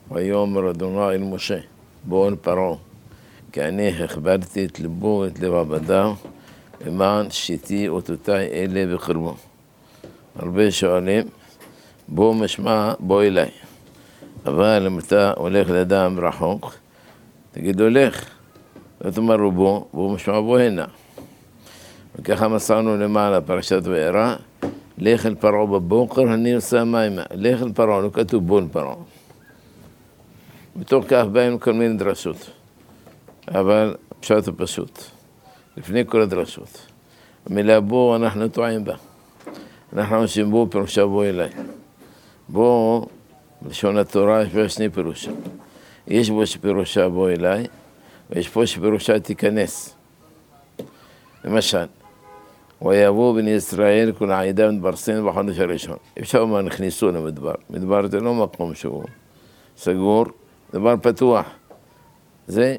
ויאמר אדוני אל משה, בוא אל פרעה, כי אני הכברתי את ליבו ואת לב עבדיו, למען שיתי אותותיי אלה בקרבו. הרבה שואלים, בוא משמע, בוא אליי. אבל אם אתה הולך לאדם רחוק, תגיד הולך, לא תאמר לו בוא משמע, בוא הנה. וככה מסרנו למעלה פרשת וארא, לך אל פרעה בבוקר, אני עושה מים. לך אל פרעה, לא כתוב בוא אל פרעה. בתוך כך באים כל מיני דרשות, אבל פשט ופשוט, לפני כל הדרשות. המילה בוא אנחנו טועים בה. אנחנו אנשים בוא פירושה בוא אליי. בוא, בלשון התורה יש בה שני פירושה. יש בו שפירושה בוא אליי, ויש פה שפירושה תיכנס. למשל, ויבואו בני ישראל כל העדה מתברסן בחודש הראשון. אפשר לומר נכנסו למדבר. מדבר זה לא מקום שהוא סגור, דבר פתוח. זה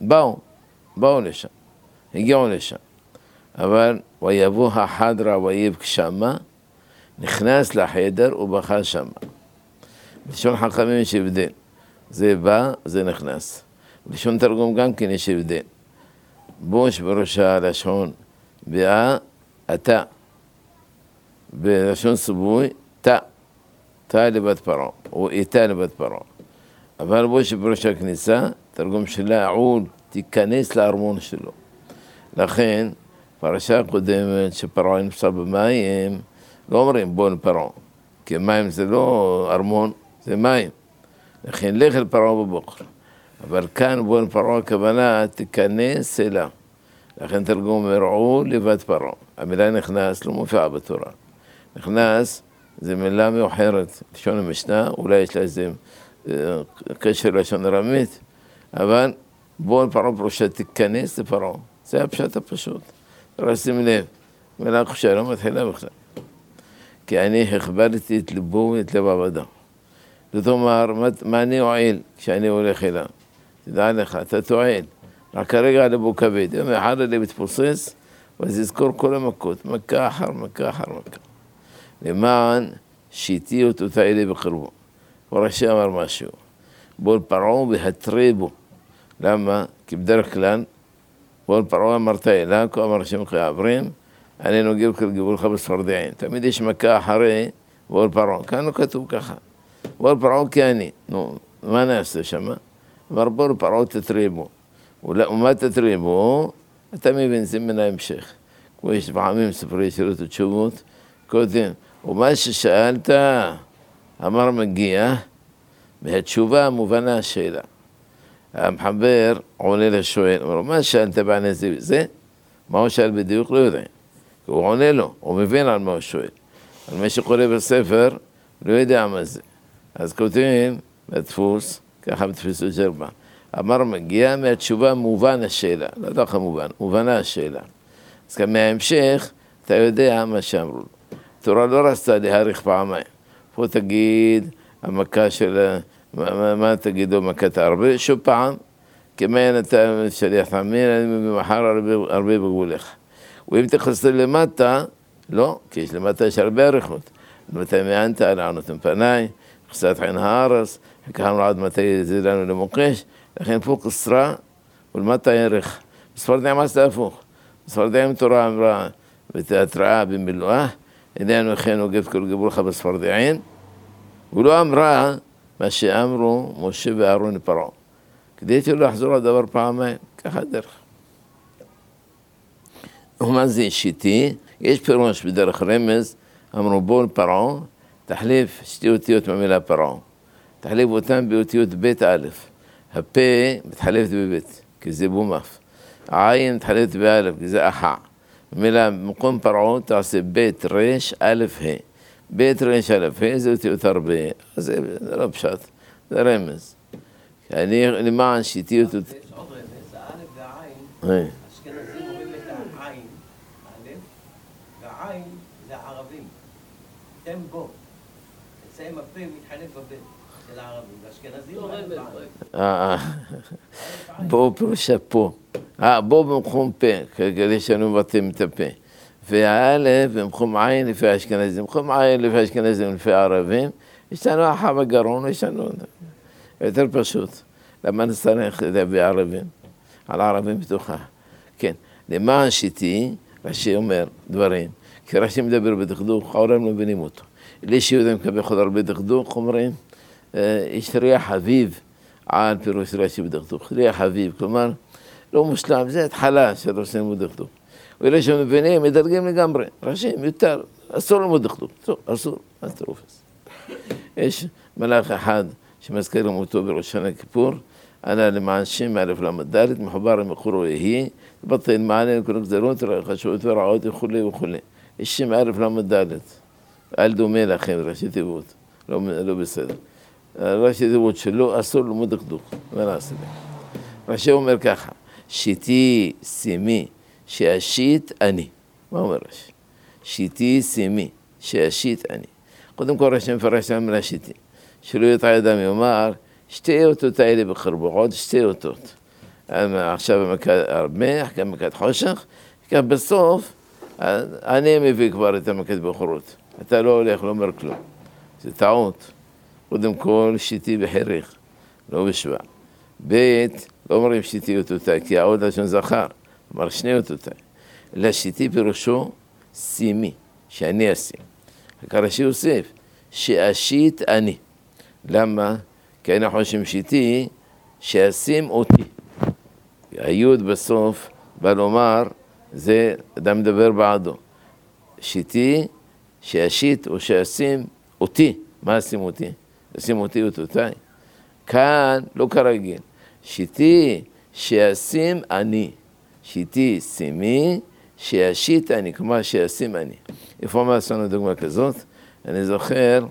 באו לשם, הגיעו לשם. אבל ויבוא החדרה ויבק שמה, נכנס לחדר ובכה שמה. בלשון חכמים יש הבדל. זה בא, זה נכנס. בלשון תרגום גם כן יש הבדל. בוש בראשה לשון באה, אתה. בלשון סבוי, תא לבת פרעה, או איתה לבת פרעה. אבל בוש בראשה כניסה, תרגום שלה עול, תיכנס לארמון שלו. לכן, פרשה קודמת שפרעה נפסל במים, לא אומרים בוא לפרעה, כי מים זה לא ארמון, זה מים. לכן לך אל פרעה בבוקר. אבל כאן בוא לפרעה הכוונה תיכנס אליו. לכן תרגום מרעו לבת פרעה. המילה נכנס לא מופיעה בתורה. נכנס זה מילה מאוחרת, לשון המשנה, אולי יש לה איזה קשר לשון ארמית, אבל בוא לפרעה פירושה תיכנס לפרעה. זה הפשט הפשוט. רק שים לב, מילה חופשה לא מתחילה בכלל. כי אני הכברתי את ליבו ואת לב עבדיו. זאת אומרת, מה אני אועיל כשאני הולך אליו? תדע לך, אתה תועיל. רק כרגע ליבו כבד. יום אחד הלב יתפוסס, ואז יזכור כל המכות, מכה אחר מכה אחר מכה. למען שיתי אותותיי אלה בקרבו. ורש"י אמר משהו. בוא לפרעה והתרה בו. למה? כי בדרך כלל, בוא לפרעה אמרת אלה, כה אמר השם כעברים, אני נוגע כל גבולך בספרדעים. תמיד יש מכה אחרי בוא לפרעה. כאן לא כתוב ככה. בוא לפרעה כי אני. נו, מה נעשה שמה? אמר בוא לפרעה תתרה בו. ומה תתרה בו? אתה מבין, זה מן ההמשך. כמו יש פעמים ספרי שאלות ותשובות, קודם, ומה ששאלת, אמר מגיע, והתשובה מובנה השאלה. המחבר עונה לשואל, אומר לו, מה שאלת בעניין זה? מה הוא שאל בדיוק? לא יודע. הוא עונה לו, הוא מבין על מה הוא שואל. על מה שקורא בספר, לא יודע מה זה. אז כותבים בדפוס, ככה בתפיסות ג'רבה. אמר מגיע מהתשובה מובן השאלה, לא יודע איך מובן, מובנה השאלה. אז כאן מההמשך, אתה יודע מה שאמרו לו. התורה לא רצתה להאריך פעמיים. פה תגיד, המכה של, מה תגידו, מכת הרבה? שוב פעם, כמעין אתה שליח תאמין, אני ממחר הרבה בגבולך. ואם תכנסו למטה, לא, כי יש למטה יש הרבה עריכות. מתי מענת, לענות עם פניי, חסת עין הארץ, וכאן עד מתי זה לנו למוקש, לכן פה קסרה, ולמטה ערך. בספרדעים עשתה הפוך. בספרדעים תורה אמרה, ותהתראה במילואה, איננו לכן נוגף כל גבולך בספרדעים, ולא אמרה מה שאמרו משה ואהרון לפרעה. כדי שלא לחזור לדבר פעמיים, ככה דרך. ומה זה שיטי? יש פירוש בדרך רמז, אמרו בוא לפרעה, תחליף שתי אותיות מהמילה פרעה. תחליף אותם באותיות בית א'. הפה מתחלפת בבית, כי זה בומף. העין מתחלפת באלף, כי זה אחע. במילה במקום פרעה תעשה בית רש א' ה'. בית רש א' ה' זה אותיות הרבה. אז זה לא פשט, זה רמז. אני למען שיטי אותו... יש עוד רמז, האלף והעין, אשכנזים אומרים את העין, האלף, והעין זה הערבים. אתם בו. אצלם הפה מתחלף בבית של הערבים, ואשכנזים אומרים בעין. בו פירושה פה. בו במקום פה, כדי שאני מבטאים את הפה. והאלף במקום עין לפי האשכנזים. במקום עין לפי האשכנזים לפי הערבים, יש לנו אחר בגרון, יש לנו... יותר פשוט. למה נצטרך להביא ערבים? על הערבים בתוכה. כן, למען שיטי, רש"י אומר דברים, כי רש"י מדבר בדקדוק, העולם לא מבינים אותו. לי שיהודים כביכול הרבה דקדוק, אומרים, יש ריח אביב על פירוש רש"י בדקדוק. ריח אביב, כלומר, לא מושלם, זה התחלה של רש"י בדקדוק. ואלה שמבינים, מדרגים לגמרי. רש"י מיותר, אסור ללמוד דקדוק, אסור, אז תרופס. יש מלאך אחד שמזכיר למותו בראש שנה כיפור, אנא למען שם א' למד מחובר למקורו יהי, בטל מענה לכל גזרות, חשבות ורעות וכולי וכולי. יש שם א' למד אל דומה לכם, ראשי תיבות, לא בסדר. ראשי תיבות שלו אסור ללמוד דקדוק, מה נעשה? ראשי אומר ככה, שיטי סימי שאשית אני. מה אומר ראשי? שיטי סימי שאשית אני. קודם כל ראשי מפרש על המילה שיטי. שלא יטעה אדם יאמר, שתי אותות האלה בחרבו, עוד שתי אותות. עכשיו המקד גם מקד חושך, כי בסוף אני מביא כבר את המקד בחורות. אתה לא הולך, לא אומר כלום. זה טעות. קודם כל שיטי בחיריך, לא בשבע. ב' לא אומרים שיטי אותותי, כי העוד לשון זכר, אמר שני אותותי. אלא שיטי פירושו סימי, שאני אשים. הרש"י יוסיף, שאשית אני. למה? כי אני חושב שיטי, שאשים אותי. היוד בסוף בא לומר, זה אדם מדבר בעדו. שיטי, שאשית או שאשים אותי. מה אשים אותי? אשים אותי אותותיי. כאן לא כרגיל. שיטי, שאשים אני. שיטי, שימי, שאשית אני. כלומר, שאשים אני. איפה מה עשינו דוגמה כזאת? אני זוכר,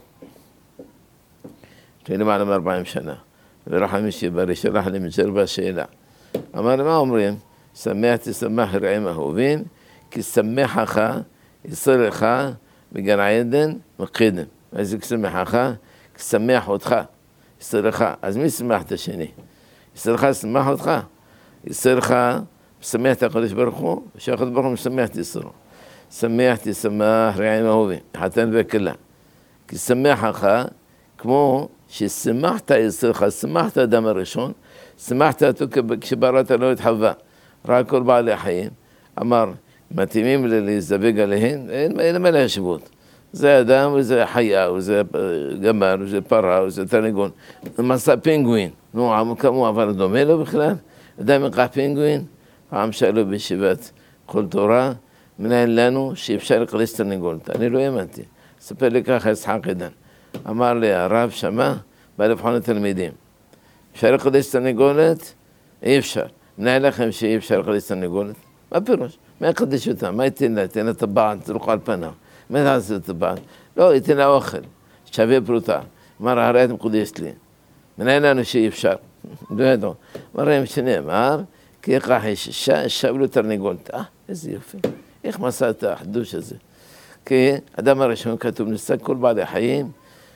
לפני למעלה מ-40 שנה, ורחמי שברי שלח לי מג'רבה שאלה. אמר, מה אומרים? שמח תשמח רעים אהובים, כי שמחך יסרך בגן עדן מקדם. אז זה כשמחך, כשמח אותך, יסרך. אז מי שמח את השני? יסרך שמח אותך. יסרך משמח את הקדוש ברוך הוא, ושהקדוש ברוך הוא משמח את יסרו. שמח תשמח רעים אהובים, חתן וכלה. כי שמחך, כמו ששמחת יסרך, שמחת האדם הראשון, שמחת אותו כשבראת לו את חווה. רק כל בעלי החיים, אמר, מתאימים להזדווג עליהן, אין מה להשוות. זה אדם וזה חיה, וזה גמר, וזה פרה, וזה תרנגול. מסע פינגווין, נו, כמו אבל דומה לו בכלל? אדם יקח פינגווין, פעם שאלו בישיבת כל תורה, מנהל לנו שאפשר לקדש תרנגולת. אני לא האמנתי. ספר לי ככה יצחק עדן. אמר לי, הרב שמע, בא לבחון התלמידים. אפשר לקדש תרנגולת? אי אפשר. מנהל לכם שאי אפשר לקדש תרנגולת? מה פירוש? מה יקדש אותה? מה ייתן לה? ייתן לה טבעת, תלוך על פניו. מה תעשה טבעת? לא, ייתן לה אוכל, שווה פרוטה. אמר, הרי אתם קודשת לי. מנהל לנו שאי אפשר. לא ידעו. אמר להם שנאמר, כי יקח אישה, שב לו תרנגולת. איזה יופי. איך מסע את החידוש הזה? כי אדם הראשון כתוב, נסע כל בעלי החיים,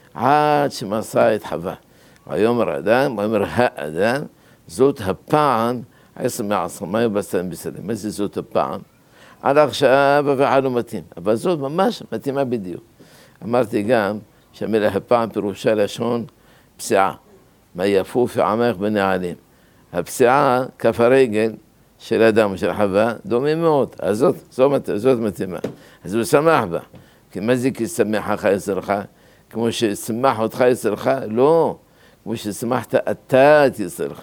עד שמסע את חווה. ויאמר האדם, ויאמר האדם, זאת הפעם, עשר מעשר, מה יבשם בסלם? מה זה זאת הפעם? עד עכשיו אבל לא מתאים, אבל זאת ממש מתאימה בדיוק. אמרתי גם שהמילה הפעם פירושה לשון פסיעה. מה יפוף עמך בנעלים. הפסיעה, כף הרגל של אדם ושל חווה, דומים מאוד. אז זאת מתאימה. אז הוא שמח בה. כי מה זה כי שמחך יסרך? כמו ששמח אותך יסרך? לא. כמו ששמחת אתה את יסרך.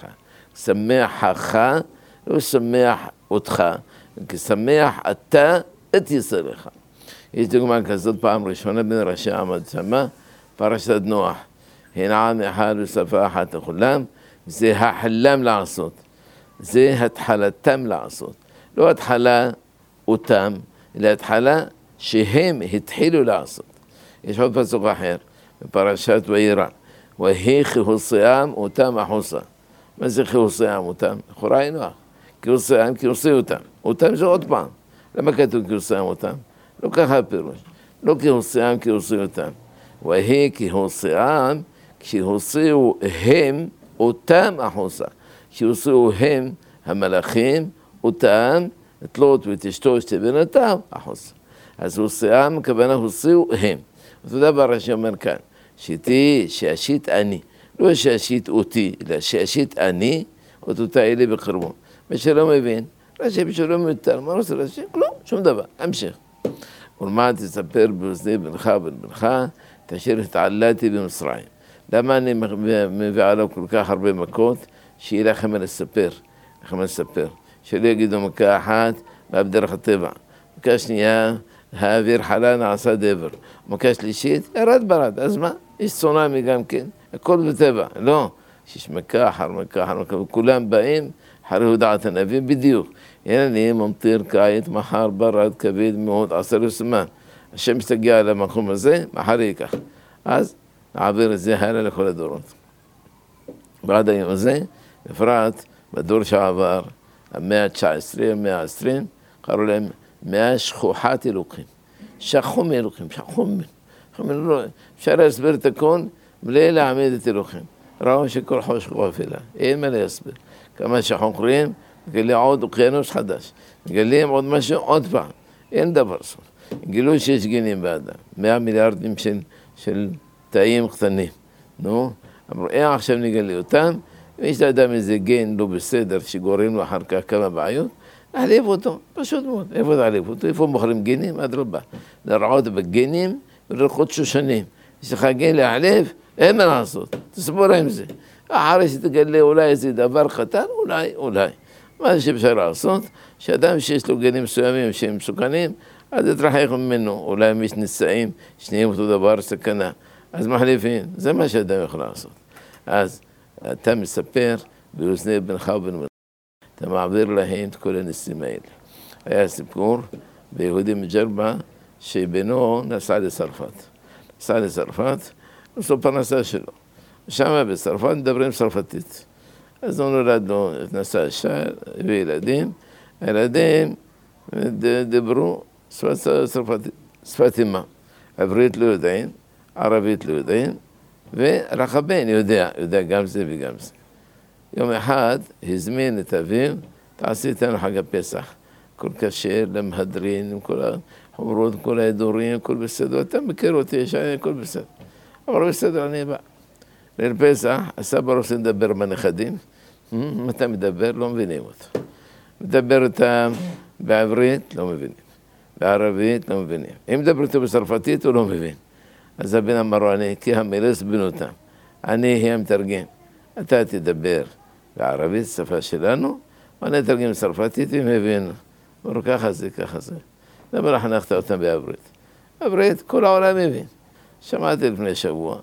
שמחך, לא שמח אותך. כי שמח אתה את יסרך. יש דוגמה כזאת פעם ראשונה בין ראשי עמד שמה, פרשת נוח. הנה עם אחד ושפה אחת לכולם, זה החלם לעשות. זה התחלתם לעשות. לא התחלה אותם, אלא התחלה שהם התחילו לעשות. יש עוד פסוק אחר, בפרשת וירא. והיא כהוסיהם אותם החוסה. מה זה כהוסיהם אותם? לכאורה אין נוח. כהוסיהם כהוסי אותם. אותם זה עוד פעם. למה כתוב כהוסיהם אותם? לא ככה הפירוש. לא כהוסיהם כהוסי אותם. והיא כהוסיהם כשהוסיאו הם אותם החוסה. כשהוסיאו הם המלאכים אותם, את לוט ואת אשתו שתי בנותיו החוסה. אז הוסיאם הכוונה הוסיאו הם. אותו דבר רש"י אומר כאן, שיטי שאשית אני. לא שהשית אותי, אלא שהשית אני, אותותיי לי בקרבו. מי שלא מבין, רש"י בשלום מיותר, מה רוצה רש"י? כלום, שום דבר, המשך. ולמה תספר באוזני בנך ובנך, את אשר התעללתי במצרים. למה אני מביא עליו כל כך הרבה מכות? שיהיה לכם מה לספר, שלא יגידו מכה אחת, ואף דרך הטבע. מכה שנייה, האוויר חלה נעשה דבר. מכה שלישית, ירד ברד, אז מה? יש צונאמי גם כן, הכל בטבע, לא. שיש מכה אחר מכה אחר מכה, וכולם באים אחרי הודעת הנביא בדיוק. הנה אני ממטיר קיץ, מחר ברד כבד מאוד, 10 זמן. השם תגיע למקום הזה, מחר ייקח. אז נעביר את זה הלאה לכל הדורות. בעד היום הזה, בפרט בדור שעבר, המאה ה-19, המאה ה-20, קראו להם 100 שכוחת אלוקים. שכחו מאלוקים, אפשר להסביר את הכל בלי להעמיד את אלוקים. ראו שכל חושך אפלה, אין מה להסביר. כמה שחוקרים, מגלים עוד אוקיינוס חדש. מגלים עוד משהו, עוד פעם. אין דבר סוף. גילו שיש גינים באדם. 100 מיליארדים של תאים קטנים. נו, אמרו, איך עכשיו נגלה אותם? ויש לאדם איזה גן לא בסדר שגורם לו אחר כך כמה בעיות, להחליף אותו, פשוט מאוד. איפה להחליף אותו? איפה מוכרים גנים? אדרבה. לרעות בגנים ולרחות שושנים. יש לך גן להחליף? אין מה לעשות. תסבור עם זה. אחרי שתגלה אולי איזה דבר קטן, אולי. מה שאפשר לעשות, שאדם שיש לו גנים מסוימים שהם מסוכנים, אז יתרחק ממנו. אולי אם יש נישאים, שניהם אותו דבר, סכנה. אז מחליפים. זה מה שאדם יכול לעשות. אז אתה מספר באוזני בנך ובנך. אתה מעביר להם את כל הניסים האלה. היה סיפור ביהודי מג'רבה שבנו נסע לצרפת, עשו פרנסה שלו. שם בצרפת מדברים צרפתית. אז הוא נולד לו, נסע אישה וילדים. הילדים דיברו צרפתית, שפת אימה. עברית לא יודעים, ערבית לא יודעים, ורק הבן יודע גם זה וגם זה. יום אחד הזמין את אביו, תעשי איתנו חג הפסח. כל כשר למהדרין, עם כל החומרות, כל ההדורים, כל בסדר. אתה מכיר אותי, יש הכל בסדר. אבל בסדר, אני בא. ליל פסח, הסבא רוצה לדבר עם הנכדים. אתה מדבר, לא מבינים אותו. מדבר אותם בעברית, לא מבינים. בערבית, לא מבינים. אם מדבר אותו בצרפתית, הוא לא מבין. אז הבן אמרו, אני כי המלס בנותם. אני היא המתרגם. אתה תדבר בערבית, שפה שלנו, ואני אתרגם צרפתית, הם הבינו. אמרו, ככה זה. למה לא חנכת אותם בעברית? בעברית, כל העולם מבין. שמעתי לפני שבוע,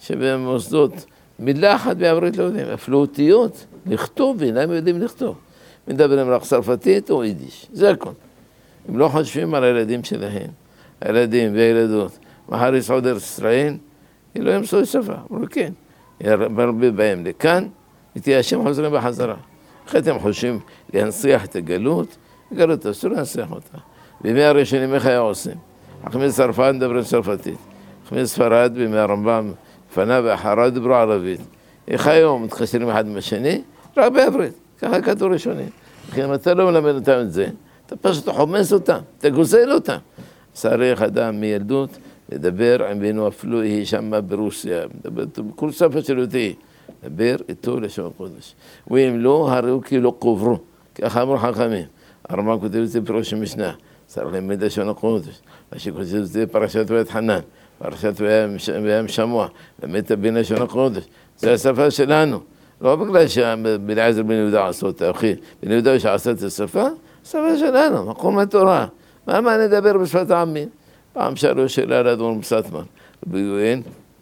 שבמוסדות מילה אחת בעברית לא יודעים, אפילו אותיות, לכתוב, אינם יודעים לכתוב. מדברים רק צרפתית או יידיש, זה הכל. הם לא חושבים על הילדים שלהם, הילדים והילדות. מחר יסעוד ארץ ישראל, לא ימצאו שפה, אמרו כן. הרבה בהם לכאן, ותיישם חוזרים בחזרה. אחרי אתם חושבים להנציח את הגלות אסור להנציח אותה. בימי הראשונים איך היה עושים? חכמי צרפת מדברים צרפתית. חכמי ספרד בימי הרמב"ם, לפניו ואחריו דיברו ערבית. איך היום מתקשרים אחד עם השני? רק בעברית. ככה כתוב ראשונים. לכן אתה לא מלמד אותם את זה, אתה פשוט חומס אותם, אתה גוזל אותם. צריך אדם מילדות לדבר עם בנו, אפילו היא שמה ברוסיה, מדבר בכל שפה שלו תהיה, לדבר איתו לשון הקודש. ואם לא, הרי הוא כאילו קוברו, ככה אמרו חכמים. הרמב"ם כותב את זה בראש המשנה, צריך ללמד לשון הקודש. מה שכותב את זה פרשת ואת חנן, פרשת וים שמוע, למד את בין לשון הקודש. זה השפה שלנו. לא בגלל שבלעזר בן יהודה עשו אותה, אחי. בן יהודה שעשה את השפה, השפה שלנו, מקום מהתורה. מה נדבר בשפת העמים? פעם שאלו שאלה לאדמו"ר מסטמר, ביואן,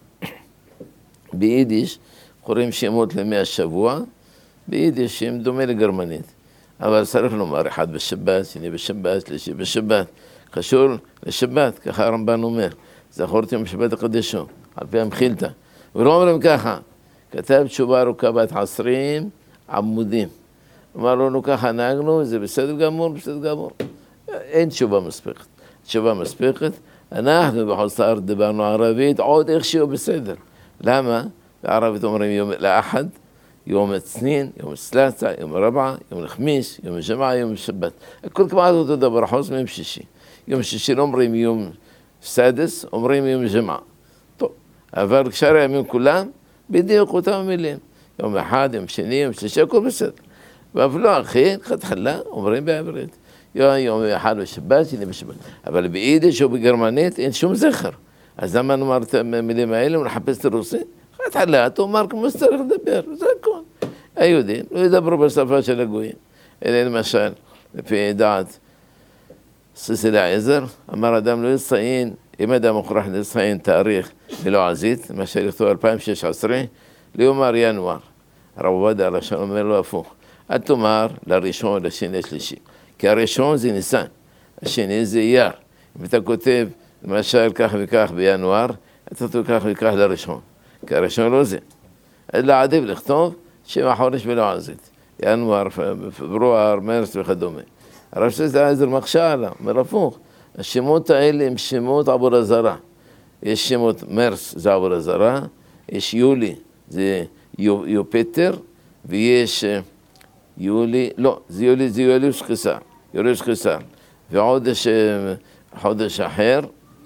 ביידיש קוראים שמות לימי השבוע, ביידיש שם דומה לגרמנית, אבל צריך לומר אחד בשבת, שני בשבת, שלישי בשבת, קשור לשבת, ככה הרמב"ן אומר, זכורתם בשבת הקדשו, על פי המחילתא, ולא אומרים ככה, כתב תשובה ארוכה בת 20 עמודים, אמר לנו ככה נהגנו, זה בסדר גמור, אין תשובה מספקת. תשובה מספקת, אנחנו בחוסר דיברנו ערבית, עוד איכשהו בסדר. למה? בערבית אומרים יום לאחד, יום הצנין, יום הסלאצה, יום הרבעה, יום החמיש, יום הג'מעה, יום השבת. הכל כמעט אותו דבר, חוץ מיום שישי. יום שישי לא אומרים יום סדס, אומרים יום ג'מעה. טוב, אבל כשאר הימים כולם, בדיוק אותם המילים. יום אחד, יום שני, יום שלישי, הכל בסדר. ואף לא, אחי, התחלה, אומרים בעברית. יום אחד בשבת, שני בשבת. אבל ביידיש או בגרמנית אין שום זכר. אז למה נאמר את המילים האלה ונחפש את הרוסי? התחלה, תאמר כמו שצריך לדבר, זה הכל. היהודים לא ידברו בשפה של הגויים. אלה למשל, לפי דעת סיסי עזר, אמר אדם לא יציין, אם אדם מוכרח לציין תאריך בלועזית, למשל לכתוב 2016, ליומר ינואר. הרב עובדיה הראשון אומר לו הפוך. אל תאמר לראשון, לשני, לשלישי. כי הראשון זה ניסן, השני זה אייר. אם אתה כותב, למשל כך וכך בינואר, אתה כותב כך וכך לראשון. כי הראשון לא זה. אלא עדיף לכתוב שם החודש בלועזית. ינואר, פברואר, מרס וכדומה. הרב סיסי עזר מקשה עליו, אומר הפוך. השמות האלה הם שמות עבודה זרה. יש שמות מרס, זה עבודה זרה. יש יולי, זה יופטר. ויש יולי, לא, זה יוליוס קיסר. יוליוס קיסר. ועוד יש חודש אחר.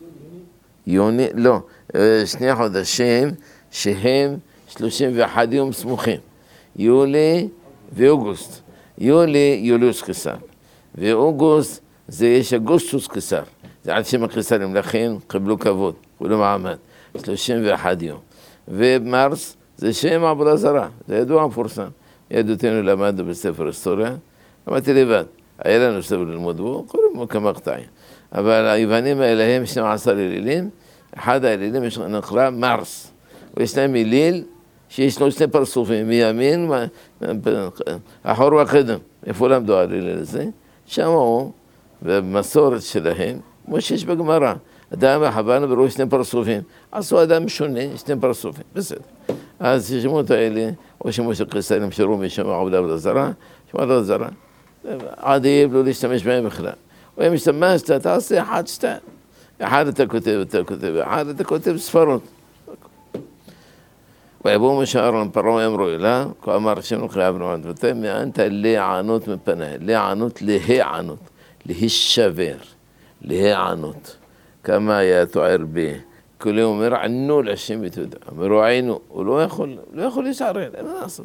יוני, לא. שני חודשים שהם 31 יום סמוכים. יולי ואוגוסט. יולי, יוליוס קיסר. ואוגוסט, זה יש אגוסטוס קיסר. זה על שם הקיסרים, לכן קיבלו כבוד, קיבלו מעמד. 31 יום. ומרס, זה שם עבודה זרה. זה ידוע מפורסם. יהדותנו למדנו בספר היסטוריה. למדתי לבד. היה לנו ספר ללמוד בו, קוראים בו כמה קטעים. אבל היוונים האלה הם 12 אלילים. אחד האלילים נקרא מרס. ויש להם אליל שיש לו שני פרצופים, מימין, אחור וקדם. איפה למדו האליל הזה? שם הוא, במסורת שלהם, כמו שיש בגמרא. אדם וחוונו בראש שני פרצופים. עשו אדם שונה, שני פרצופים. בסדר. אז השמות האלה, או שמות של קיסרים שרו משם עבודה זרה, שמות עבודה זרה. עדיף לא להשתמש בהם בכלל. ואם השתמשת, תעשה אחד, שתיים. אחד אתה כותב, אחד אתה כותב ספרות. ויבואו משה אהרון פרעה אמרו אליו, כה אמר השם לך אברהם ותן מאנת להיענות מפניי, להיענות, להיענות, להישבר, להיענות. כמה היה תואר בי, כולי אומר ענו להשם ותודה, אמרו עינו, הוא לא יכול להישאר, אין מה לעשות,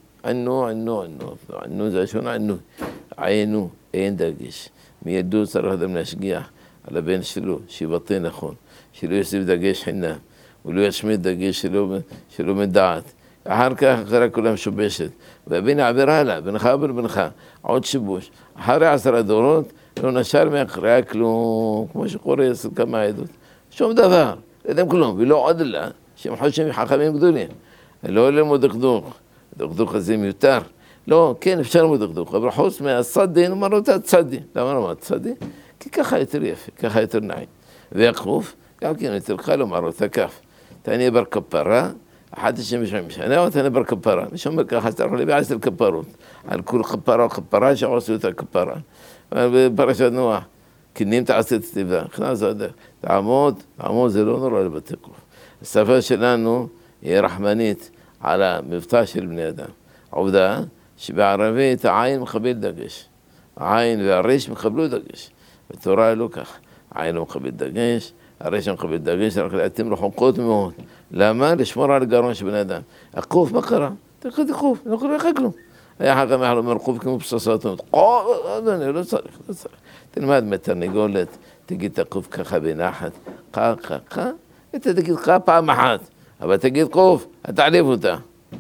ענו זה השון ענו, עינו, אין דגש, מידו צריך אדם להשגיח על הבן שלו, שיבטא נכון, שלא יוסיף דגש חינם, ולא ישמיד דגש שלא מדעת. אחר כך אחרי כולם שובשת. והבן עבר הלאה, בנך ובנך, עוד שיבוש. אחרי 10 דורות, לא נשר מאחריה כלום, כמו שקורה אצל כמה עדות. שום דבר, לא יודעים כלום, ולא עוד לה, שהם חושבים חכמים גדולים. לא ללמוד דקדוק, דקדוק הזה מיותר. לא, כן, אפשר ללמוד דקדוק, אבל חוץ מהצדי, נאמר אותה צדי. למה נאמר צדי? כי ככה יותר יפה, ככה יותר נעים. והקוף, גם כן יותר קל לומר אותה כף. תעני בר כפרה, 11 שנה, תעני בר כפרה. מי שאומר ככה, צריך להביא 10 כפרות. על כל כפרה או כפרה שעשו אותה כפרה. בפרשת נוח, כנים תעשה את תיבה. נכנס זה הדרך. תעמוד זה לא נורא לבתי קוף. השפה שלנו היא רחמנית על המבטא של בני אדם. עובדה שבערבית העין מקבל דגש. העין והריש מקבלו דגש. בתורה לא כך. העין לא מקבל דגש. הרי שם מקבל דגש, רק להתאים רחוקות מאוד. למה? לשמור על הגרון של בן אדם. הקוף, מה קרה? תלכת קוף, לא קורה לך כלום. היה חכם היה לומר קוף כמו פצצות. אדוני, לא צריך. תלמד מתרנגולת, תגיד את הקוף ככה בנחת. ככה, אתה תגיד ככה פעם אחת. אבל תגיד קוף, אתה תעליב אותה.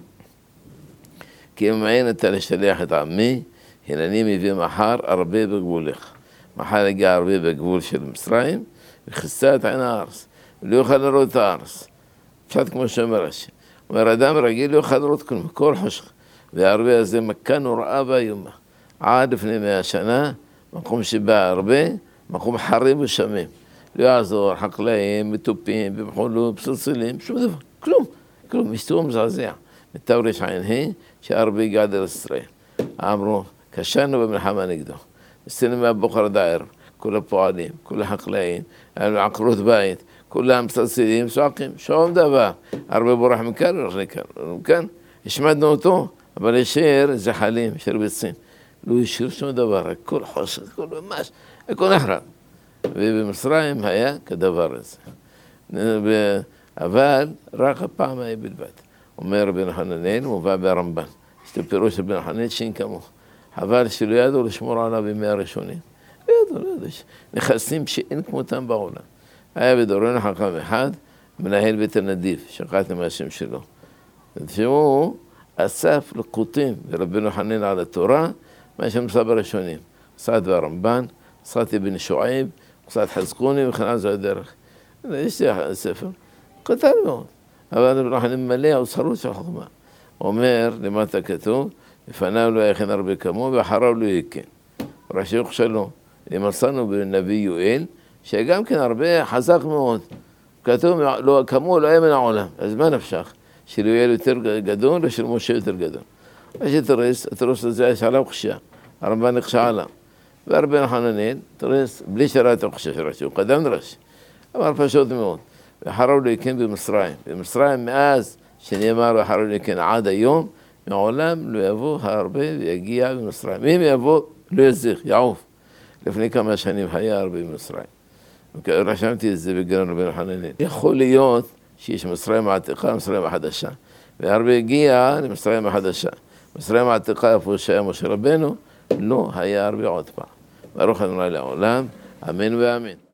כי אם מעין אתה לשלח את עמי, הנני מביא מחר הרבה בגבולך. מחר הגיע הרבה בגבול של מצרים, וכיסה את עין הארץ, ולא יוכל לראות את הארץ. פשוט כמו שאומר השם. אומר, אדם רגיל לא יוכל לראות כלום, כל חושך. והרבה הזה מכה נוראה ואיומה. עד לפני 100 שנה, מקום שבא הרבה, מקום חרים ושמים. לא יעזור, חקלאים, מטופים, במחולות, פסלסלים, שום דבר, כלום, מסתור מזעזע. מתורש עין שהרבה הגיע דרך ישראל. אמרו, כשנו במלחמה נגדו. מסתנו מהבוקר עד הערב. כל הפועלים, כל החקלאים, עקרות בית, כולם מצלצלים, צועקים, שום דבר. הרבה בורח מכאן, מכאן, השמדנו אותו, אבל ישאר זחלים, ישאר ביצים. לא ישאר שום דבר, הכל חושך, הכל ממש, הכל נחרב. ובמצרים היה כדבר הזה. אבל רק הפעם היה בלבד. אומר רבנו חננאל, מובא ברמב"ן. יש את הפירוש של רבנו חננאל שאין כמוך. חבל שלא ידעו לשמור עליו בימי הראשונים. לא ידעו, נכסים שאין כמותם בעולם. היה בדורנו חכם אחד, מנהל בית הנדיב, שכחתי מהשם שלו. שהוא אסף לקוטים לרבנו חננאל על התורה, מה שנמצא בראשונים. קצת ברמב"ן, קצת אבן שועייב, קצת חזקוני וכן על זה הדרך. יש לי ספר, קטן מאוד. אבל רבנו חננאל מלא אוצרות של חוכמה. אומר, למטה כתוב, לפניו לא יכן הרבה כמוהו ואחריו לא יכן. ראשי שלום, מצאנו בנביא יואל, שגם כן הרבה חזק מאוד. כתוב, לא, כמוהו לא היה מן העולם. אז מה נפשך? של יואל יותר גדול ושל משה יותר גדול. יש התרוס הזה, יש עליו חשיה. הרמב"ן נכשע עליו. ורבנו חננאל, תרס, בלי שראה את החשיה של רש"י, הוא קדם לרש"י. אבל פשוט מאוד. ואחריו לא יכן במצרים. במצרים מאז שנאמר ואחריו לא יכן עד היום, מעולם לא יבוא הרבה ויגיע במצרים. אם יבוא, לא יזיך, יעוף. לפני כמה שנים היה הרבה במצרים. רשמתי את זה בגרון רבנו חננאל. יכול להיות שיש מצרים העתיקה, מצרים החדשה. והרבה הגיע למצרים החדשה. מצרים העתיקה, איפה שהיה משה רבנו, לא היה הרבה עוד פעם. ברוך ה' לעולם, אמן ואמן.